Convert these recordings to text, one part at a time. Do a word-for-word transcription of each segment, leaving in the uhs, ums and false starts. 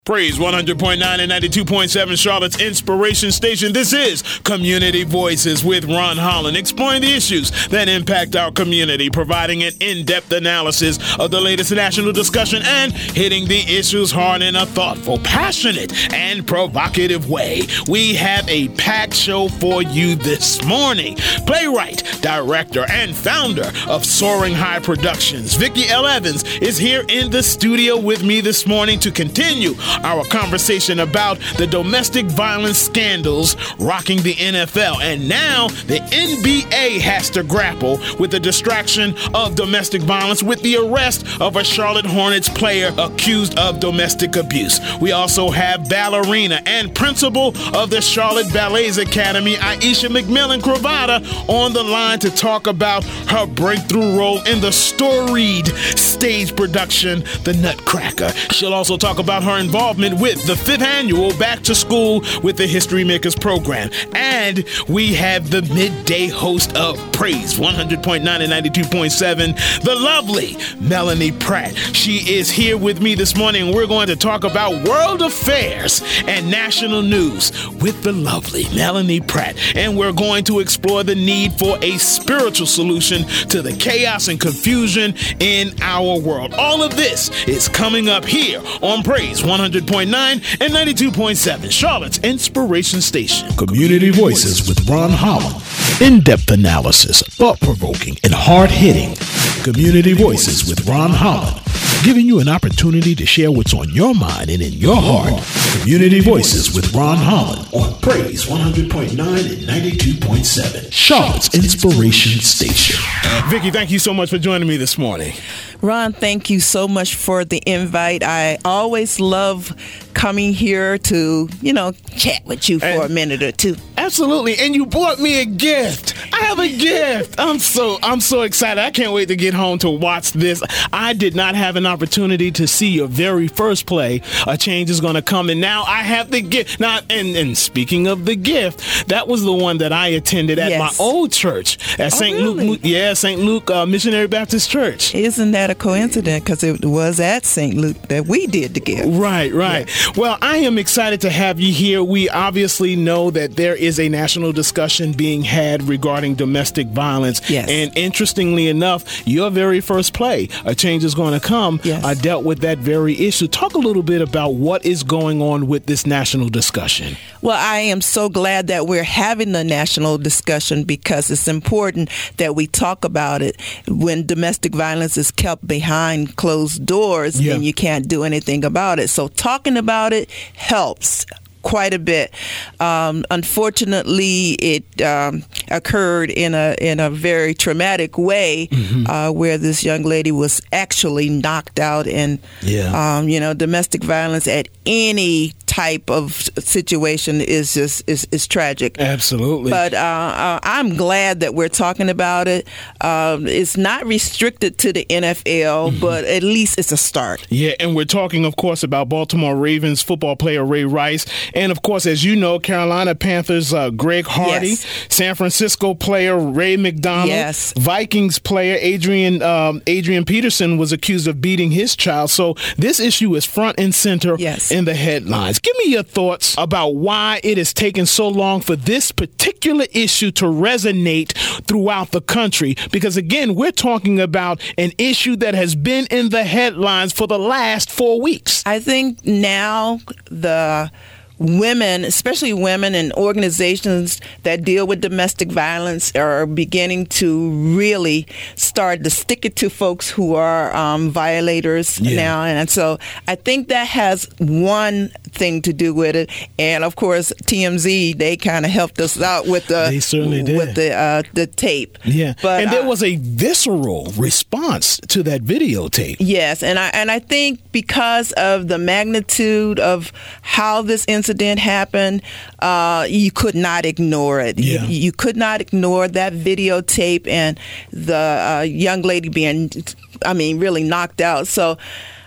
Praise one hundred point nine and ninety-two point seven Charlotte's Inspiration Station. This is Community Voices with Ron Holland, exploring the issues that impact our community, providing an in-depth analysis of the latest national discussion, and hitting the issues hard in a thoughtful, passionate, and provocative way. We have a packed show for you this morning. Playwright, director, and founder of Soaring High Productions, Vicki L. Evans, is here in the studio with me this morning to continue our conversation about the domestic violence scandals rocking the N F L. And now the N B A has to grapple with the distraction of domestic violence with the arrest of a Charlotte Hornets player accused of domestic abuse. We also have ballerina and principal of the Charlotte Ballets Academy, Aisha McMillan Cravata, on the line to talk about her breakthrough role in the storied stage production, The Nutcracker. She'll also talk about her involvement with the fifth annual Back to School with the History Makers program. And we have the midday host of Praise one hundred point nine and ninety-two point seven, the lovely Melanie Pratt. She is here with me this morning. We're going to talk about world affairs and national news with the lovely Melanie Pratt. And we're going to explore the need for a spiritual solution to the chaos and confusion in our world. All of this is coming up here on Praise one hundred point nine and ninety-two point seven, Charlotte's Inspiration Station. Community Voices with Ron Holland. In-depth analysis, thought-provoking, and hard-hitting. Community Voices with Ron Holland, giving you an opportunity to share what's on your mind and in your heart. Community Voices with Ron Holland on Praise one hundred point nine and ninety-two point seven, Charlotte's Inspiration Station. Vicki, thank you so much for joining me this morning. Ron, thank you so much for the invite. I always love coming here to, you know, chat with you for and a minute or two. Absolutely. And you brought me a gift. I have a gift. I'm so I'm so excited. I can't wait to get home to watch this. I did not have an opportunity to see your very first play, A Change Is Gonna Come, and now I have the gift. Now, and, and speaking of the gift, that was the one that I attended at yes. my old church at oh, Saint really? Luke. Yeah, Saint Luke uh, Missionary Baptist Church. Isn't that a coincidence? Because it was at Saint Luke that we did the gift. Right, right. Yeah. Well, I am excited to have you here. We obviously know that there is a national discussion being had regarding domestic violence. Yes. And interestingly enough, your very first play, A Change Is Going to Come, yes. uh, dealt with that very issue. Talk a little bit about what is going on with this national discussion. Well, I am so glad that we're having the national discussion because it's important that we talk about it. When domestic violence is kept behind closed doors, yeah. then you can't do anything about it. So talking about it helps quite a bit. Um, unfortunately, it um, occurred in a in a very traumatic way, mm-hmm. uh, where this young lady was actually knocked out. And yeah. um, you know, domestic violence at any type of situation is just is, is tragic. Absolutely. But uh, uh, I'm glad that we're talking about it. Um, it's not restricted to the N F L, mm-hmm. but at least it's a start. Yeah, and we're talking, of course, about Baltimore Ravens football player Ray Rice. And, of course, as you know, Carolina Panthers uh, Greg Hardy, yes. San Francisco player Ray McDonald, yes. Vikings player Adrian um, Adrian Peterson was accused of beating his child. So this issue is front and center yes. in the headlines. Give me your thoughts about why it has taken so long for this particular issue to resonate throughout the country. Because, again, we're talking about an issue that has been in the headlines for the last four weeks. I think now the women, especially women and organizations that deal with domestic violence, are beginning to really start to stick it to folks who are um, violators yeah. now. And so I think that has one thing to do with it. And of course, T M Z, they kind of helped us out with the they certainly did. with the uh, the tape. Yeah, but and there uh, was a visceral response to that videotape. Yes, and I and I think because of the magnitude of how this incident happened, uh, you could not ignore it. Yeah. You, you could not ignore that videotape and the uh, young lady being, I mean, really knocked out. So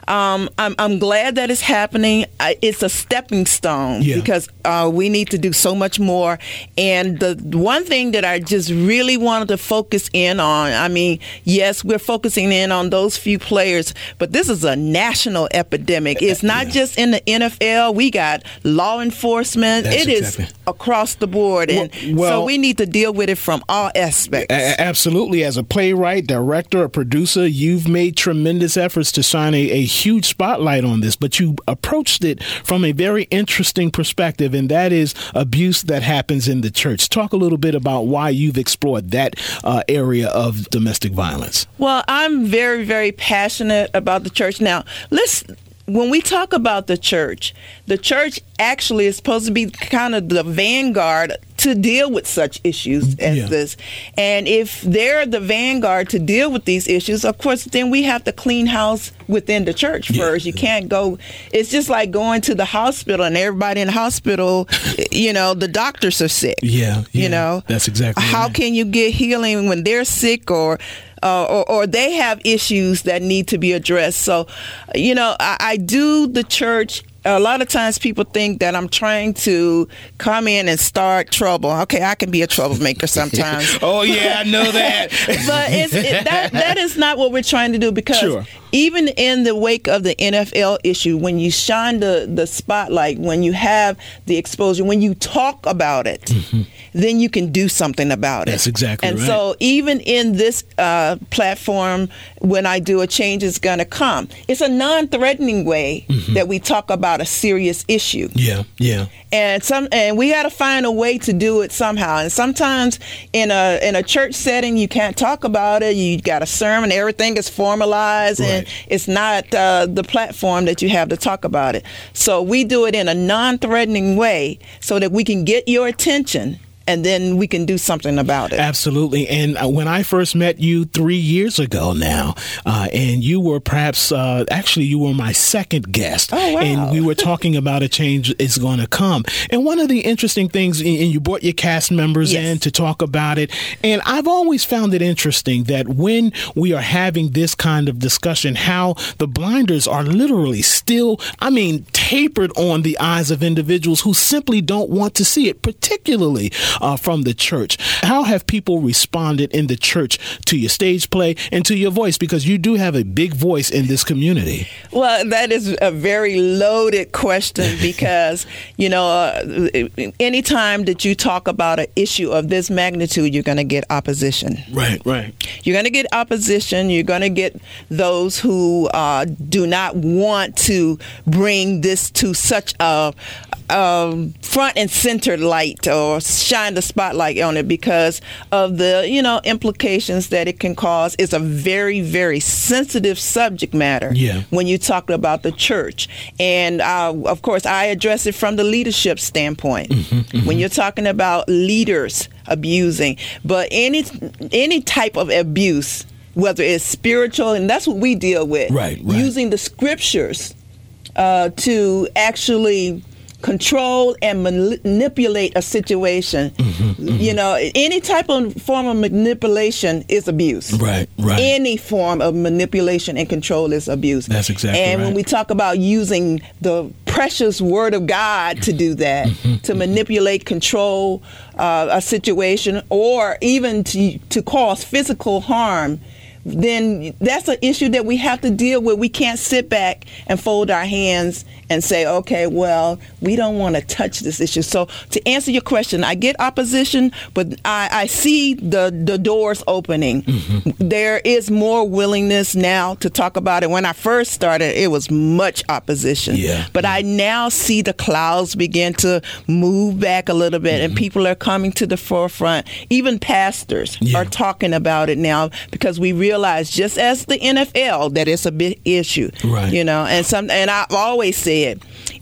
um, I'm, I'm glad that it's happening. It's a stepping stone yeah. because uh, we need to do so much more. And the one thing that I just really wanted to focus in on, I mean, yes, we're focusing in on those few players, but this is a national epidemic. It's not yeah. just in the N F L. We got law enforcement. That's it exactly. is across the board. And well, well, so we need to deal with it from all aspects. A- absolutely. As a playwright, director, a producer, you've made tremendous efforts to shine a, a huge spotlight on this, but you approached it from a very interesting perspective, and that is abuse that happens in the church. Talk a little bit about why you've explored that uh, area of domestic violence. Well, I'm very, very passionate about the church. Now, let's when we talk about the church, the church actually is supposed to be kind of the vanguard to deal with such issues as yeah. this. And if they're the vanguard to deal with these issues, of course, then we have to clean house within the church yeah. first. You can't go, it's just like going to the hospital and everybody in the hospital, you know, the doctors are sick. Yeah, yeah you know, that's exactly How right. can you get healing when they're sick or Uh, or, or they have issues that need to be addressed? So, you know, I, I do the church. A lot of times people think that I'm trying to come in and start trouble. Okay, I can be a troublemaker sometimes. Oh, yeah, I know that. But it's, it, that that is not what we're trying to do, because sure. even in the wake of the N F L issue, when you shine the, the spotlight, when you have the exposure, when you talk about it, mm-hmm. then you can do something about it. That's exactly and right. And so even in this uh, platform, when I do A Change Is Gonna Come, it's a non-threatening way mm-hmm. that we talk about a serious issue. Yeah, yeah. And some, and we got to find a way to do it somehow. And sometimes in a in a church setting, you can't talk about it. You got a sermon, everything is formalized, right. and it's not uh, the platform that you have to talk about it. So we do it in a non-threatening way so that we can get your attention, and then we can do something about it. Absolutely. And when I first met you three years ago now, uh, and you were perhaps, uh, actually, you were my second guest. Oh, wow. And we were talking about A Change Is Going to Come. And one of the interesting things, and you brought your cast members yes. in to talk about it. And I've always found it interesting that when we are having this kind of discussion, how the blinders are literally still, I mean, tapered on the eyes of individuals who simply don't want to see it, particularly Uh, from the church. How have people responded in the church to your stage play and to your voice? Because you do have a big voice in this community. Well, that is a very loaded question because, you know, uh, anytime that you talk about an issue of this magnitude, you're going to get opposition. Right, right. You're going to get opposition. You're going to get those who uh, do not want to bring this to such a um, front and center light or shine the spotlight on it because of the, you know, implications that it can cause. It's a very, very sensitive subject matter yeah. when you talk about the church. And uh, of course, I address it from the leadership standpoint. Mm-hmm, mm-hmm. When you're talking about leaders abusing, but any any type of abuse, whether it's spiritual, and that's what we deal with, right, right. using the scriptures uh, to actually control and manipulate a situation. Mm-hmm, mm-hmm. You know, any type of form of manipulation is abuse. Right, right. Any form of manipulation and control is abuse. That's exactly and right. when we talk about using the precious word of God to do that, mm-hmm, to manipulate, control uh, a situation, or even to to cause physical harm, then that's an issue that we have to deal with. We can't sit back and fold our hands and say, okay, well, we don't want to touch this issue. So to answer your question, I get opposition, but I, I see the, the doors opening. Mm-hmm. There is more willingness now to talk about it. When I first started, it was much opposition. Yeah. But I now see the clouds begin to move back a little bit, mm-hmm. and people are coming to the forefront. Even pastors yeah. are talking about it now because we realize, just as the N F L, that it's a big issue. Right. You know, and some, and I've always said,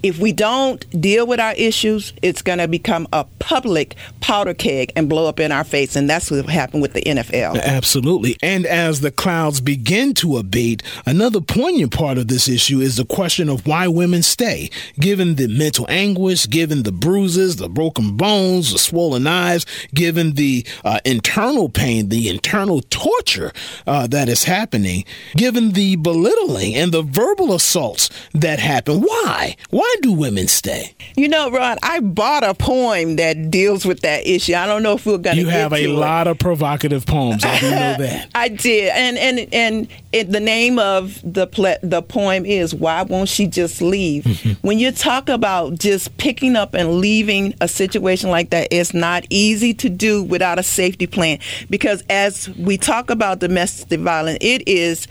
If we don't deal with our issues, it's going to become a public powder keg and blow up in our face. And that's what happened with the N F L. Absolutely. And as the clouds begin to abate, another poignant part of this issue is the question of why women stay, given the mental anguish, given the bruises, the broken bones, the swollen eyes, given the uh, internal pain, the internal torture uh, that is happening, given the belittling and the verbal assaults that happen. Why? Why do women stay? You know, Ron, I bought a poem that deals with that issue. I don't know if we're going to You have a lot of provocative poems. I do know that. I did. And and and it, the name of the ple- the poem is Why Won't She Just Leave? Mm-hmm. When you talk about just picking up and leaving a situation like that, it's not easy to do without a safety plan. Because as we talk about domestic violence, it is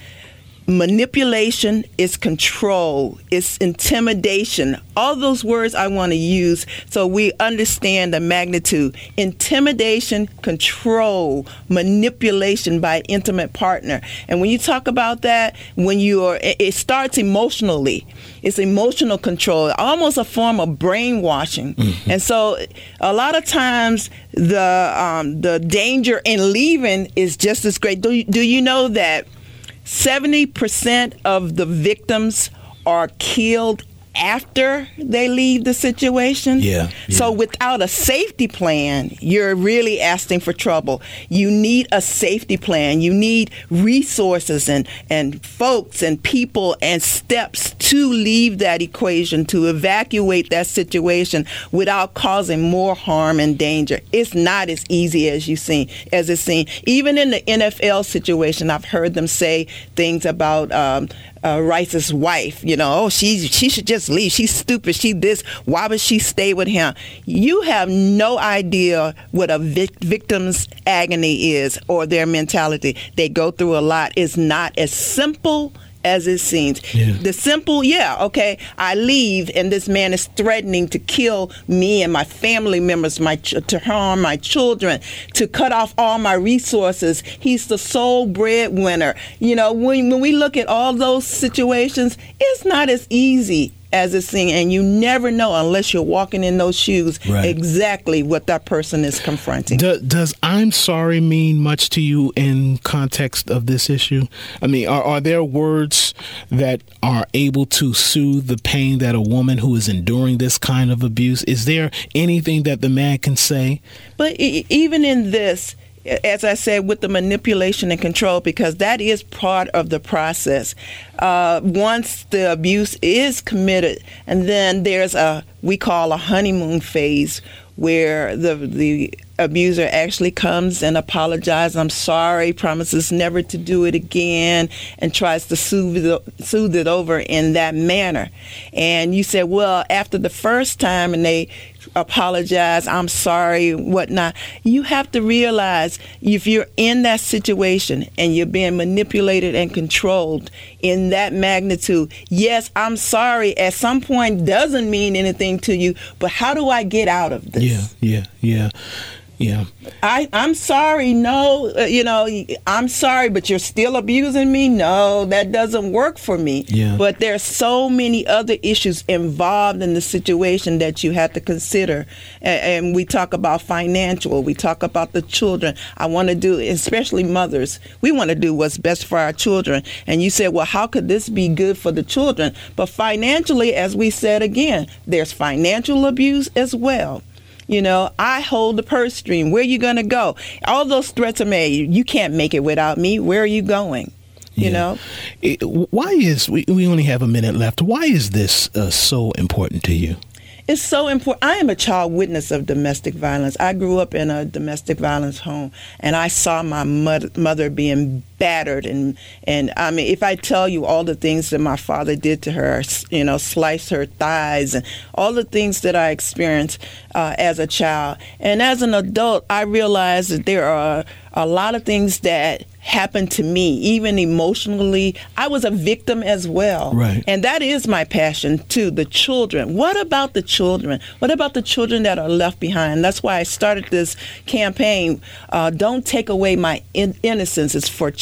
manipulation, it's control, it's intimidation. All those words I want to use so we understand the magnitude. Intimidation, control, manipulation by an intimate partner. And when you talk about that, when you are, it starts emotionally. It's emotional control, almost a form of brainwashing. Mm-hmm. And so a lot of times the um, the danger in leaving is just as great. Do, do you know that seventy percent of the victims are killed after they leave the situation? Yeah, yeah. So without a safety plan, you're really asking for trouble. You need a safety plan. You need resources and, and folks and people and steps to leave that equation, to evacuate that situation without causing more harm and danger. It's not as easy as you see, as it's seen. Even in the N F L situation, I've heard them say things about um, Uh, Rice's wife, you know, oh, she she should just leave. She's stupid. She this. Why would she stay with him? You have no idea what a vic- victim's agony is or their mentality. They go through a lot. It's not as simple as it seems. Yeah. The simple, yeah, okay, I leave and this man is threatening to kill me and my family members, my ch- to harm my children, to cut off all my resources. He's the sole breadwinner. You know, when, when we look at all those situations, it's not as easy as it's seen, and you never know unless you're walking in those shoes right. exactly what that person is confronting. Do, does I'm sorry mean much to you in context of this issue? I mean, are, are there words that are able to soothe the pain that a woman who is enduring this kind of abuse? Is there anything that the man can say? But e- even in this, as I said, with the manipulation and control, because that is part of the process. Uh, once the abuse is committed, and then there's a, we call a honeymoon phase, where the the abuser actually comes and apologizes. I'm sorry, promises never to do it again, and tries to soothe it, soothe it over in that manner. And you said, well, after the first time and they apologize, I'm sorry, whatnot, you have to realize if you're in that situation and you're being manipulated and controlled in that magnitude, yes, I'm sorry at some point doesn't mean anything to you, but how do I get out of this? Yeah, yeah, yeah. Yeah. I, I'm sorry. No, uh, you know, I'm sorry, but you're still abusing me. No, that doesn't work for me. Yeah. But there's so many other issues involved in the situation that you have to consider. And, and we talk about financial. We talk about the children. I want to do, especially mothers, we want to do what's best for our children. And you said, well, how could this be good for the children? But financially, as we said again, there's financial abuse as well. You know, I hold the purse string. Where are you going to go? All those threats are made. You can't make it without me. Where are you going? You yeah. know? It, why is, we, we only have a minute left. Why is this uh, so important to you? It's so important. I am a child witness of domestic violence. I grew up in a domestic violence home, and I saw my mother, mother being battered. And, and I mean, if I tell you all the things that my father did to her, you know, slice her thighs and all the things that I experienced uh, as a child. And as an adult, I realized that there are a lot of things that happened to me, even emotionally. I was a victim as well. Right. And that is my passion, too, the children. What about the children? What about the children that are left behind? That's why I started this campaign, uh, Don't Take Away My in- Innocence. It's for child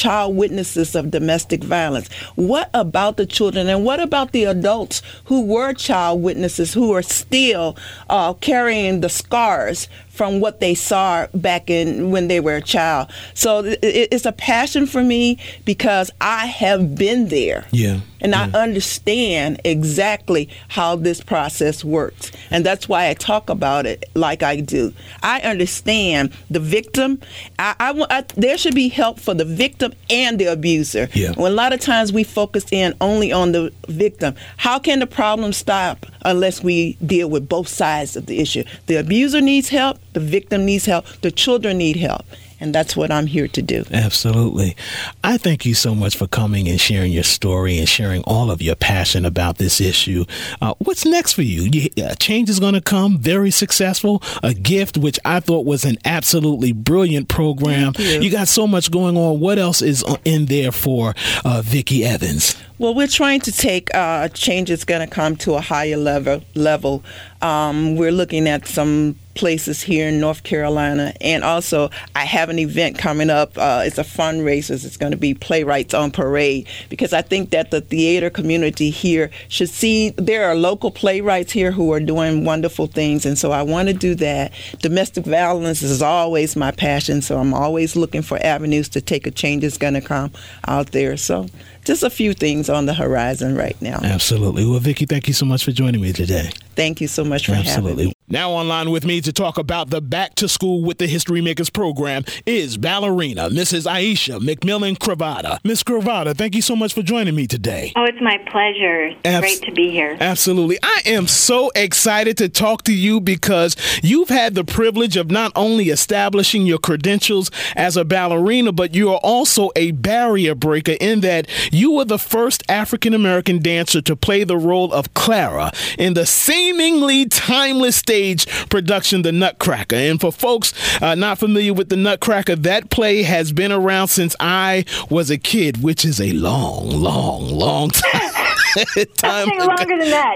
child witnesses of domestic violence. What about the children, and what about the adults who were child witnesses who are still uh, carrying the scars from what they saw back in when they were a child? So it, it's a passion for me because I have been there. Yeah. And yeah. I understand exactly how this process works. And that's why I talk about it like I do. I understand the victim. I, I, I, there should be help for the victim and the abuser. Yeah. Well, a lot of times we focus in only on the victim. How can the problem stop unless we deal with both sides of the issue? The abuser needs help. The victim needs help. The children need help. And that's what I'm here to do. Absolutely. I thank you so much for coming and sharing your story and sharing all of your passion about this issue. Uh, what's next for you? you uh, change is going to come, very successful, a gift, which I thought was an absolutely brilliant program. Thank you. You got so much going on. What else is in there for uh, Vicki Evans? Well, we're trying to take uh, change is going to come to a higher level. level. Um, we're looking at some places here in North Carolina, and also I have an event coming up. Uh, it's a fundraiser. It's going to be Playwrights on Parade, because I think that the theater community here should see there are local playwrights here who are doing wonderful things, and so I want to do that. Domestic violence is always my passion, so I'm always looking for avenues to take a change is going to come out there. So just a few things on the horizon right now. Absolutely. Well, Vicki, thank you so much for joining me today. Thank you so much for Absolutely. having me. Now online with me to talk about the Back to School with the History Makers program is ballerina Missus Aisha McMillan Cravata. Miss Cravata, thank you so much for joining me today. Oh, it's my pleasure. It's Abs- great to be here. Absolutely. I am so excited to talk to you because you've had the privilege of not only establishing your credentials as a ballerina, but you are also a barrier breaker in that you were the first African-American dancer to play the role of Clara in the seemingly timeless stage production, The Nutcracker. And for folks uh, not familiar with The Nutcracker, that play has been around since I was a kid, which is a long, long, long time. time Something longer than that,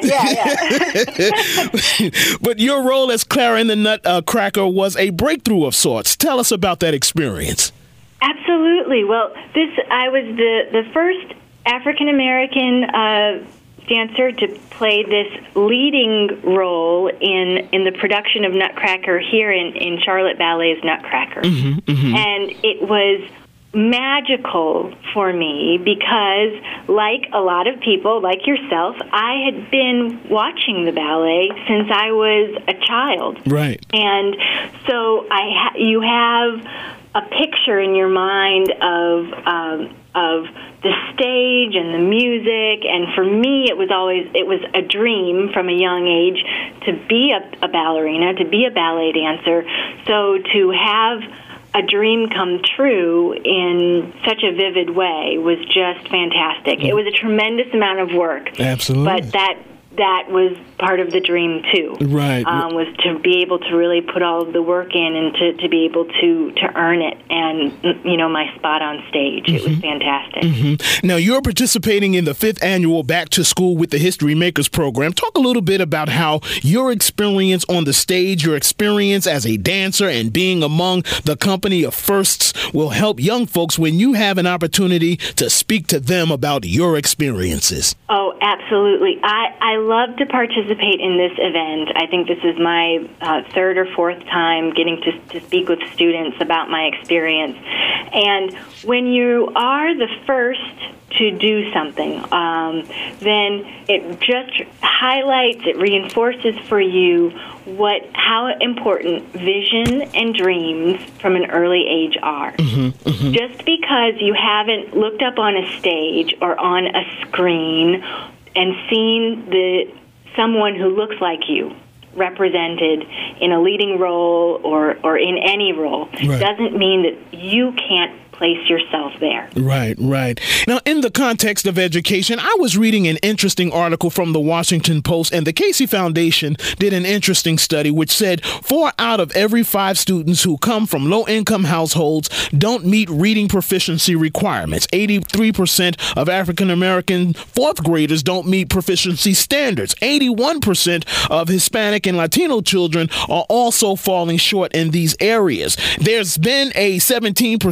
yeah, yeah. But your role as Clara in The Nutcracker was a breakthrough of sorts. Tell us about that experience. Absolutely. Well, this I was the, the first African-American uh, dancer to play this leading role in in the production of Nutcracker here in, in Charlotte Ballet's Nutcracker. Mm-hmm, mm-hmm. And it was magical for me because, like a lot of people, like yourself, I had been watching the ballet since I was a child. Right. And so I ha- you have a picture in your mind of um, of the stage and the music, and for me it was always it was a dream from a young age to be a, a ballerina, to be a ballet dancer. So to have a dream come true in such a vivid way was just fantastic. Mm. It was a tremendous amount of work. Absolutely. But that that was part of the dream too. Right. Um, was to be able to really put all of the work in and to, to be able to, to earn it and, you know, my spot on stage. Mm-hmm. It was fantastic. Mm-hmm. Now, you're participating in the fifth annual Back to School with the History Makers program. Talk a little bit about how your experience on the stage, your experience as a dancer and being among the company of firsts will help young folks when you have an opportunity to speak to them about your experiences. Oh, absolutely. I, I love to participate in this event. I think this is my uh, third or fourth time getting to, to speak with students about my experience. And when you are the first to do something, um, then it just highlights, it reinforces for you what how important vision and dreams from an early age are. Mm-hmm, mm-hmm. Just because you haven't looked up on a stage or on a screen and seen the someone who looks like you represented in a leading role or, or in any role, right, doesn't mean that you can't place yourself there. Right, right. Now, in the context of education, I was reading an interesting article from the Washington Post, and the Casey Foundation did an interesting study which said four out of every five students who come from low-income households don't meet reading proficiency requirements. eighty-three percent of African-American fourth graders don't meet proficiency standards. eighty-one percent of Hispanic and Latino children are also falling short in these areas. There's been a seventeen percent increase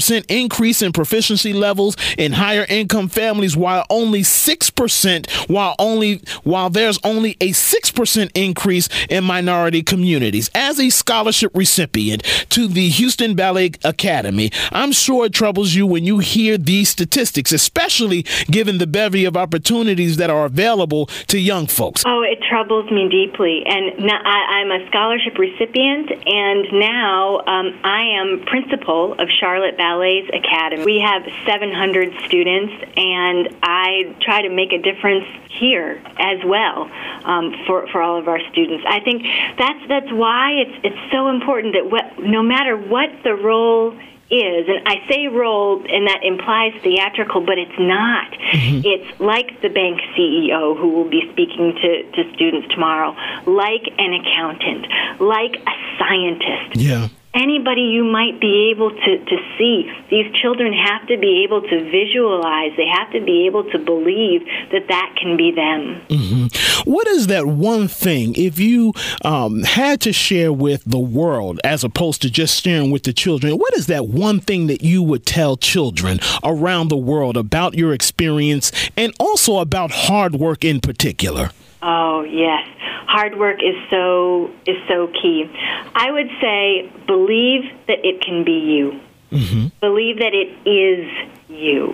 increase in proficiency levels in higher income families, while only six percent, while only while there's only a six percent increase in minority communities. As a scholarship recipient to the Houston Ballet Academy, I'm sure it troubles you when you hear these statistics, especially given the bevy of opportunities that are available to young folks. Oh, it troubles me deeply. And now I, I'm a scholarship recipient, and now um, I am principal of Charlotte Ballet's Academy. We have seven hundred students, and I try to make a difference here as well um, for, for all of our students. I think that's that's why it's it's so important that what, no matter what the role is, and I say role, and that implies theatrical, but it's not. Mm-hmm. It's like the bank C E O who will be speaking to, to students tomorrow, like an accountant, like a scientist. Yeah. Anybody you might be able to, to see. These children have to be able to visualize. They have to be able to believe that that can be them. Mm-hmm. What is that one thing, if you um, had to share with the world as opposed to just sharing with the children, what is that one thing that you would tell children around the world about your experience and also about hard work in particular? Oh, yes. Hard work is so is so key. I would say believe that it can be you. Mm-hmm. Believe that it is you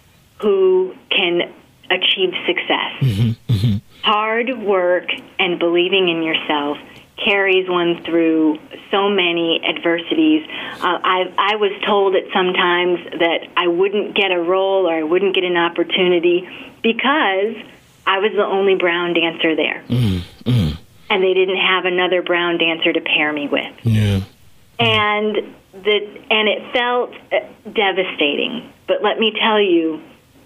who can achieve success. Mm-hmm. Mm-hmm. Hard work and believing in yourself carries one through so many adversities. Uh, I, I was told at some times that I wouldn't get a role or I wouldn't get an opportunity because I was the only brown dancer there. Mm, mm. And they didn't have another brown dancer to pair me with. Yeah. And the and it felt devastating. But let me tell you,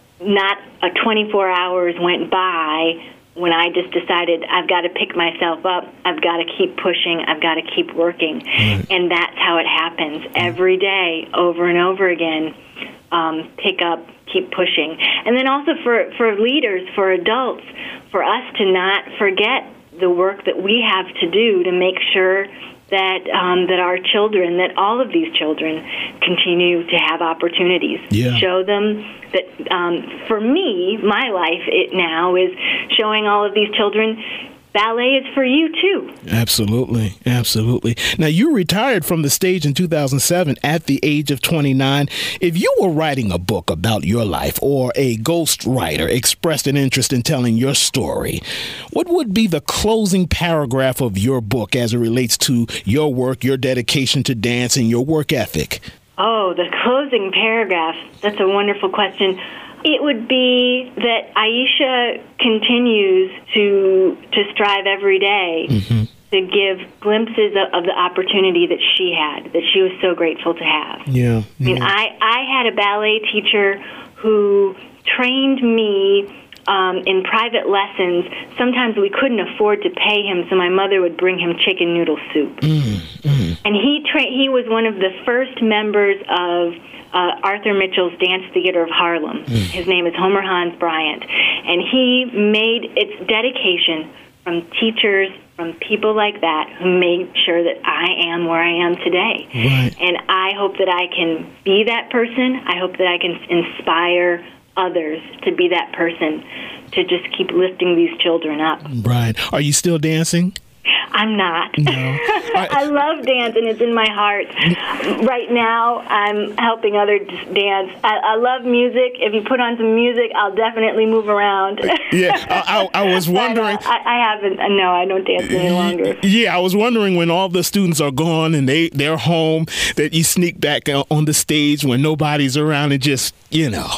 not a twenty-four hours went by when I just decided I've got to pick myself up. I've got to keep pushing. I've got to keep working. Right. And that's how it happens every day, over and over again. Um, pick up, keep pushing. And then also for, for leaders, for adults, for us to not forget the work that we have to do to make sure that um, that our children, that all of these children continue to have opportunities. Yeah. Show them that, um, for me, my life it now is showing all of these children ballet is for you, too. Absolutely. Absolutely. Now, you retired from the stage in two thousand seven at the age of twenty-nine. If you were writing a book about your life or a ghostwriter expressed an interest in telling your story, what would be the closing paragraph of your book as it relates to your work, your dedication to dance, and your work ethic? Oh, the closing paragraph. That's a wonderful question. It would be that Aisha continues to to strive every day mm-hmm. to give glimpses of, of the opportunity that she had, that she was so grateful to have. Yeah, yeah. I mean, I, I had a ballet teacher who trained me um, in private lessons. Sometimes we couldn't afford to pay him, so my mother would bring him chicken noodle soup. Mm-hmm. And he tra- he was one of the first members of Uh, Arthur Mitchell's Dance Theater of Harlem. Mm. His name is Homer Hans Bryant. And he made its dedication from teachers, from people like that, who made sure that I am where I am today. Right. And I hope that I can be that person. I hope that I can inspire others to be that person, to just keep lifting these children up. Right. Are you still dancing? I'm not. No. I, I love dance, and it's in my heart. Right now, I'm helping others dance. I, I love music. If you put on some music, I'll definitely move around. Yeah, I, I, I was wondering. I, I haven't. No, I don't dance any longer. Yeah, I was wondering when all the students are gone and they, they're home, that you sneak back on the stage when nobody's around and just, you know.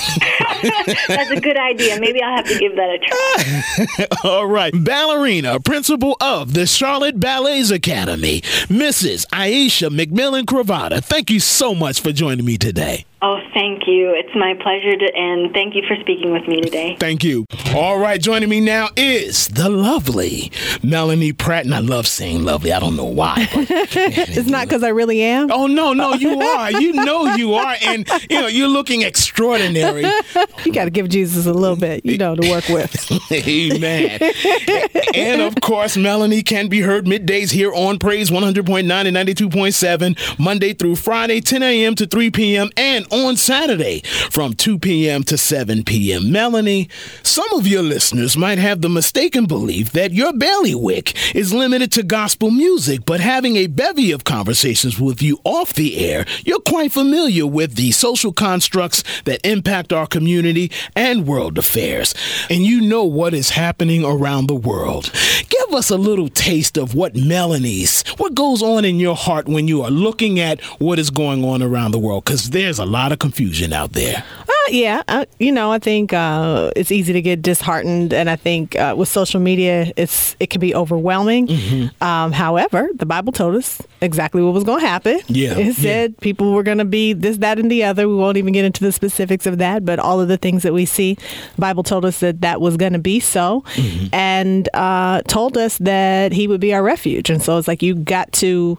That's a good idea. Maybe I'll have to give that a try. All right. Ballerina, principal of the Charlotte Ballet Academy, Missus Aisha McMillan Cravata. Thank you so much for joining me today. Oh, thank you. It's my pleasure, to, and thank you for speaking with me today. Thank you. All right, joining me now is the lovely Melanie Pratt, and I love saying lovely. I don't know why. But, it's not because I really am. Oh, no, no, you are. You know you are, and you know you're looking extraordinary. You got to give Jesus a little bit, you know, to work with. Amen. And, of course, Melanie can be heard middays here on Praise one hundred point nine and ninety-two point seven, Monday through Friday, ten a.m. to three p.m., and on Saturday from two p.m. to seven p.m. Melanie, some of your listeners might have the mistaken belief that your bailiwick is limited to gospel music, but having a bevy of conversations with you off the air, you're quite familiar with the social constructs that impact our community and world affairs. And you know what is happening around the world. Give us a little taste of what Melanie's, what goes on in your heart when you are looking at what is going on around the world, because there's a lot of confusion out there. Uh, yeah, uh, you know, I think uh, it's easy to get disheartened, and I think uh, with social media, it's it can be overwhelming. Mm-hmm. Um, however, the Bible told us exactly what was going to happen. Yeah, it said yeah. people were going to be this, that, and the other. We won't even get into the specifics of that, but all of the things that we see, the Bible told us that that was going to be so, mm-hmm. and uh, told us that He would be our refuge. And so it's like you got to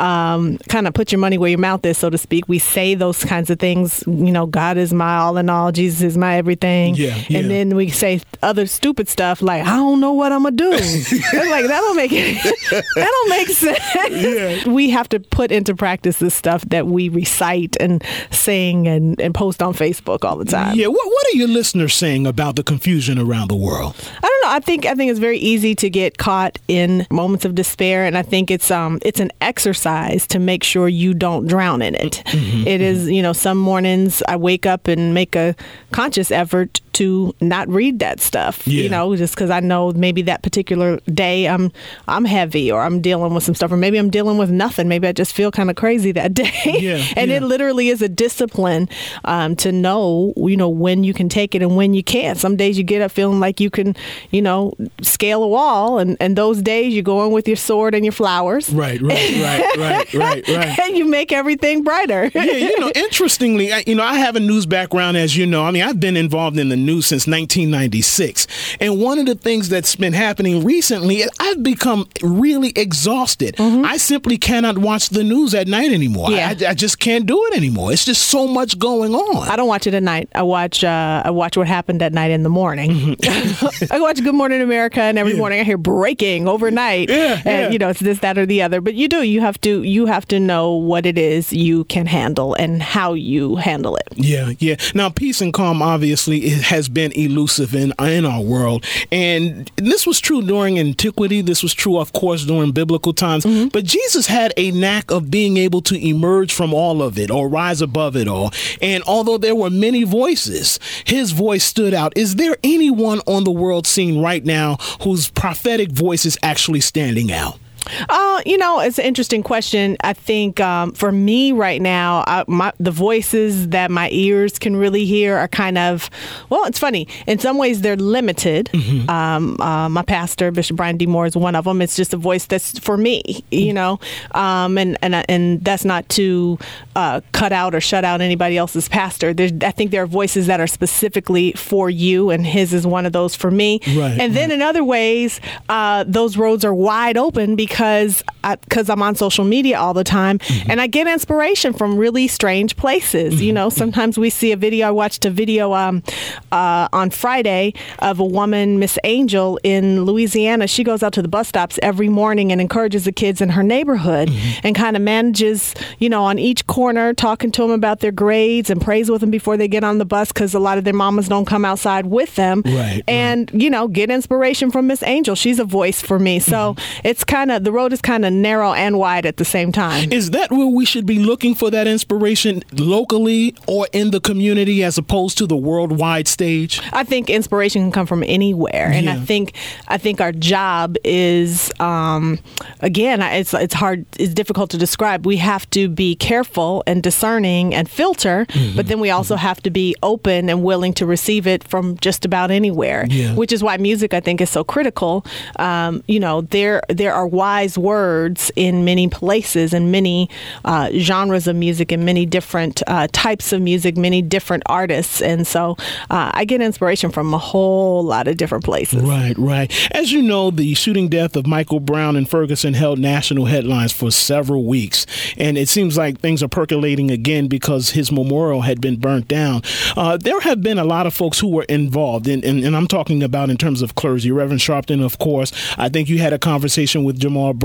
um, kind of put your money where your mouth is, so to speak. We say those kinds of things. You know, God is my all in all. Jesus is my everything. Yeah, yeah. And then we say other stupid stuff like, I don't know what I'm gonna do. It's like that don't make it. That don't make sense. Yeah. We have to put into practice the stuff that we recite and sing and, and post on Facebook all the time. Yeah. What What are your listeners saying about the confusion around the world? I don't know. I think I think it's very easy to get caught in moments of despair, and I think it's um it's an exercise to make sure you don't drown in it. Mm-hmm. It is, you know, some mornings I wake up and make a conscious effort to not read that stuff, yeah. you know, just because I know maybe that particular day I'm I'm heavy or I'm dealing with some stuff, or maybe I'm dealing with nothing. Maybe I just feel kind of crazy that day. Yeah, and yeah. it literally is a discipline um, to know, you know, when you can take it and when you can't. Some days you get up feeling like you can, you know, scale a wall, and, and those days you go in with your sword and your flowers. Right, right, right, right, right, right. And you make everything brighter. Yeah, you know, interestingly, I, you know, I have a news background, as you know. I mean, I've been involved in the news since nineteen ninety-six. And one of the things that's been happening recently is I've become really exhausted. Mm-hmm. I simply cannot watch the news at night anymore. Yeah. I, I just can't do it anymore. It's just so much going on. I don't watch it at night. I watch uh, I watch what happened at night in the morning. Mm-hmm. I watch Good Morning America, and every yeah. morning I hear breaking overnight. Yeah, and, yeah. you know, it's this, that, or the other. But you do. You have to. You have to know what it is you can handle and how you handle it. Yeah, yeah. Now, peace and calm obviously it has been elusive in in our world, and this was true during antiquity. This was true, of course, during biblical times. Mm-hmm. But Jesus had a knack of being able to emerge from all of it or rise above it all. And although there were many voices, his voice stood out. Is there anyone on the world scene right now whose prophetic voice is actually standing out? Uh, you know, it's an interesting question. I think um, for me right now, I, my, the voices that my ears can really hear are kind of, well, it's funny. In some ways, they're limited. Mm-hmm. Um, uh, my pastor, Bishop Brian D. Moore, is one of them. It's just a voice that's for me, you know, um, and, and and that's not to uh, cut out or shut out anybody else's pastor. There's, I think there are voices that are specifically for you, and his is one of those for me. Right, and then right. in other ways, uh, those roads are wide open because Because because I'm on social media all the time, mm-hmm. and I get inspiration from really strange places. Mm-hmm. You know, sometimes we see a video. I watched a video um, uh, on Friday of a woman, Miss Angel, in Louisiana. She goes out to the bus stops every morning and encourages the kids in her neighborhood, mm-hmm. and kind of manages, you know, on each corner, talking to them about their grades and prays with them before they get on the bus, because a lot of their mamas don't come outside with them. Right, and, right. you know, get inspiration from Miss Angel. She's a voice for me. So mm-hmm. it's kind of, the road is kind of narrow and wide at the same time. Is that where we should be looking for that inspiration, locally or in the community, as opposed to the worldwide stage? I think inspiration can come from anywhere, and yeah. I think I think our job is, um, again, it's it's hard, it's difficult to describe. We have to be careful and discerning and filter, mm-hmm. but then we also mm-hmm. have to be open and willing to receive it from just about anywhere. Yeah. Which is why music, I think, is so critical. Um, you know, there there are wise words in many places and many uh, genres of music and many different uh, types of music, many different artists. And so uh, I get inspiration from a whole lot of different places. Right, right. As you know, the shooting death of Michael Brown in Ferguson held national headlines for several weeks. And it seems like things are percolating again because his memorial had been burnt down. Uh, there have been a lot of folks who were involved, in, in, and I'm talking about in terms of clergy. Reverend Sharpton, of course. I think you had a conversation with Jamal Bryant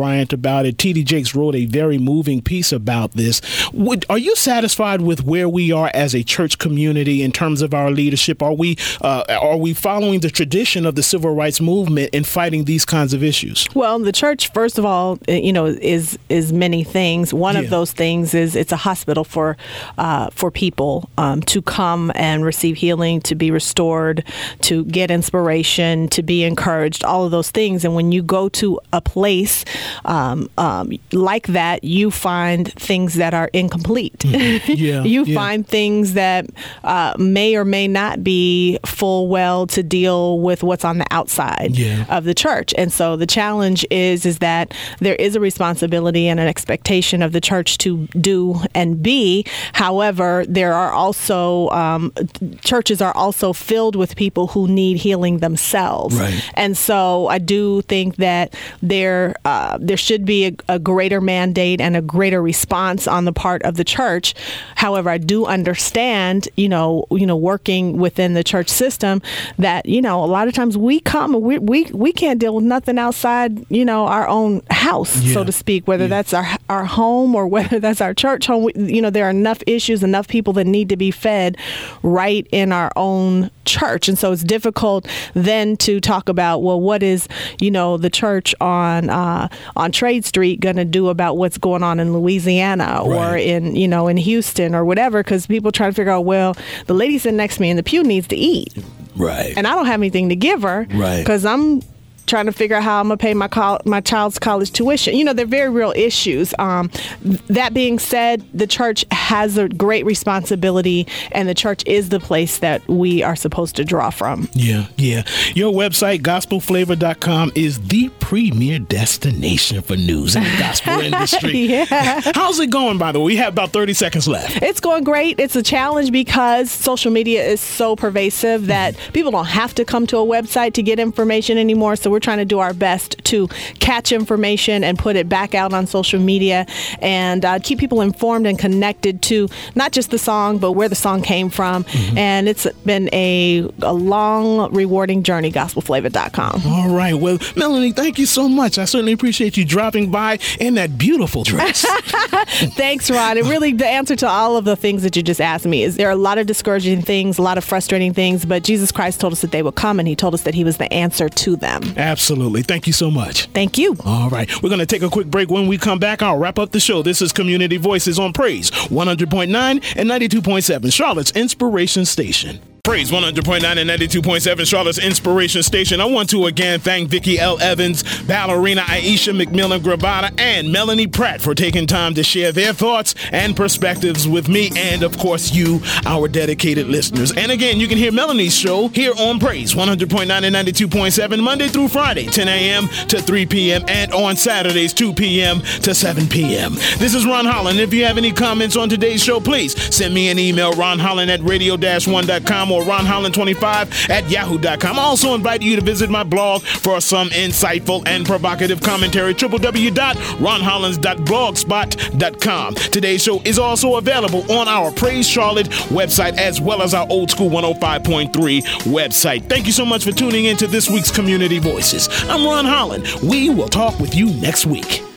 about it. T D Jakes wrote a very moving piece about this. Would, are you satisfied with where we are as a church community in terms of our leadership? Are we uh, are we following the tradition of the civil rights movement in fighting these kinds of issues? Well, the church, first of all, you know, is is many things. One yeah. of those things is it's a hospital for uh, for people um, to come and receive healing, to be restored, to get inspiration, to be encouraged, all of those things. And when you go to a place um, um, like that, you find things that are incomplete. Mm-hmm. Yeah, you yeah. find things that uh, may or may not be full well to deal with what's on the outside yeah. of the church. And so the challenge is, is that there is a responsibility and an expectation of the church to do and be. However, there are also, um, churches are also filled with people who need healing themselves. Right. And so I do think that there, uh, there should be a, a greater mandate and a greater response on the part of the church. However, I do understand, you know, you know, working within the church system that, you know, a lot of times we come, we we, we can't deal with nothing outside, you know, our own house, yeah. so to speak, whether yeah. that's our our home or whether that's our church home. We, you know, there are enough issues, enough people that need to be fed right in our own church. And so it's difficult then to talk about, well, what is, you know, the church on uh, on Trade Street going to do about what's going on in Louisiana right. or in, you know, in Houston or whatever, because people try to figure out, well, the lady sitting next to me in the pew needs to eat. Right. And I don't have anything to give her. Right. Because I'm trying to figure out how I'm going to pay my col- my child's college tuition. You know, they're very real issues. Um, that being said, the church has a great responsibility, and the church is the place that we are supposed to draw from. Yeah, yeah. Your website, gospel flavor dot com, is the premier destination for news in the gospel industry. Yeah. How's it going, by the way? We have about thirty seconds left. It's going great. It's a challenge because social media is so pervasive that mm-hmm. people don't have to come to a website to get information anymore. So we're trying to do our best to catch information and put it back out on social media and uh, keep people informed and connected to not just the song, but where the song came from. Mm-hmm. And it's been a, a long, rewarding journey, gospel flavor dot com. All right. Well, Melanie, thank you so much. I certainly appreciate you dropping by in that beautiful dress. Thanks, Ron. And really, the answer to all of the things that you just asked me is there are a lot of discouraging things, a lot of frustrating things, but Jesus Christ told us that they would come, and he told us that he was the answer to them. Absolutely. Thank you so much. Thank you. All right. We're going to take a quick break. When we come back, I'll wrap up the show. This is Community Voices on Praise one hundred point nine and ninety-two point seven, Charlotte's Inspiration Station. Praise one hundred point nine and ninety-two point seven, Charlotte's Inspiration Station. I want to again thank Vicki L. Evans, ballerina Aisha McMillan Gravata, and Melanie Pratt for taking time to share their thoughts and perspectives with me and, of course, you, our dedicated listeners. And again, you can hear Melanie's show here on Praise one hundred point nine and ninety-two point seven, Monday through Friday, ten a.m. to three p.m., and on Saturdays, two p.m. to seven p.m. This is Ron Holland. If you have any comments on today's show, please send me an email, ron holland at radio dash one dot com or ron holland twenty-five at yahoo dot com. I also invite you to visit my blog for some insightful and provocative commentary, w w w dot ron hollands dot blogspot dot com. Today's show is also available on our Praise Charlotte website as well as our Old School one oh five point three website. Thank you so much for tuning in to this week's Community Voices. I'm Ron Holland. We will talk with you next week.